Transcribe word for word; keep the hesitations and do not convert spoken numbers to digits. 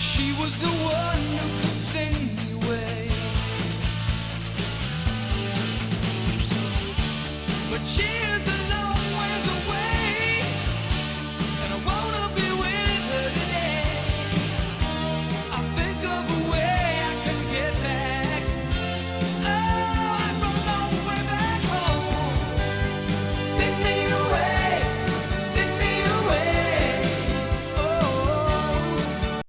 She was the one who could send me away. But she